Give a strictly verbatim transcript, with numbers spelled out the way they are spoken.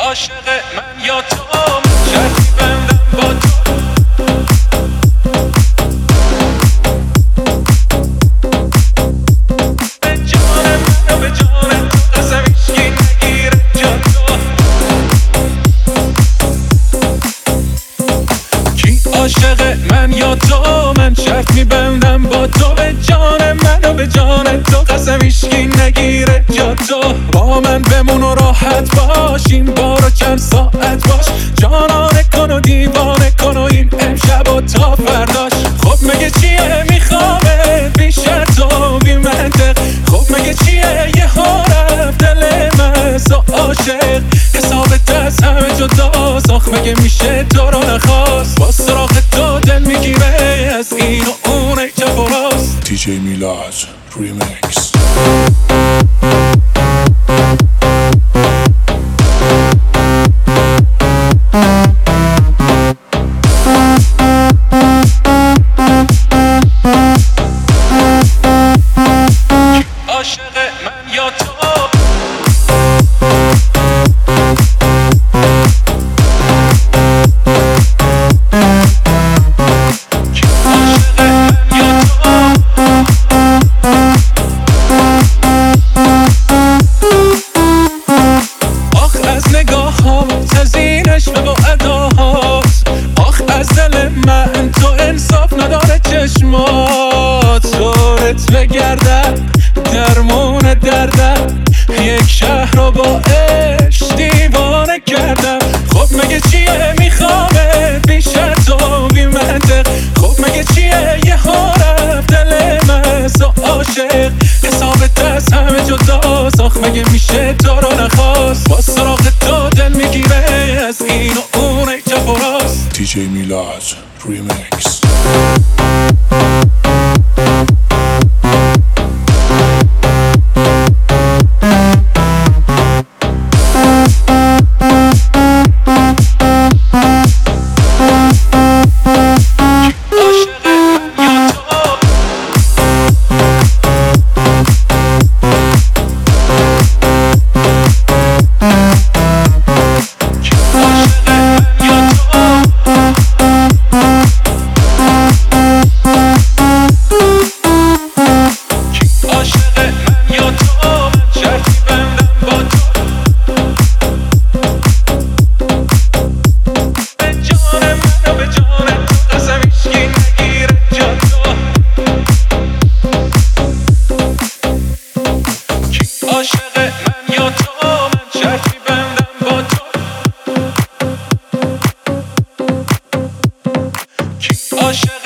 عاشق من یا تو، شرطی بندم با تو. به جان من و به جان تو قسم هیچکی نگیره جا تو. کی عاشق من یا تو، من شرط میبندم با تو. به جان من و به جان تو قسم هیچکی نگیره جا تو. با من بمون و راحت باش، این بارو چند ساعت باش. جانانه کن و دیوانه کن و این امشب و تا فرداش. خب مگه چیه میخوامه بی شرط و بی منطق؟ خب مگه چیه یه ها رفت دل من سو عاشق؟ حساب دست همه جداست، آخ مگه میشه تو رو نخواست؟ با سراغ تو دل میگیره از این و اون ای چپ و راست. دی جی میلاد ریمیکس. عاشق من یا تو. آخ از نگاه ها تزینش و اداهات، آخ از دل من تو انصاف نداره چشمات. دورت بگردم درمون دردم، یک شهر رو با عشق دیوانه کردم. خب مگه چیه میخوامه بی شرط و بی منطق؟ خب مگه چیه یه ها رفت دل من سو عاشق؟ حساب دست همه جداست، آخ مگه میشه تو رو نخواست؟ با سراغ تو دل میگیره از این و اون ای چپ و راست. دی جی میلاد ریمیکس. عاشق من یا تو، من شرطی بندم با تو. کی عاشق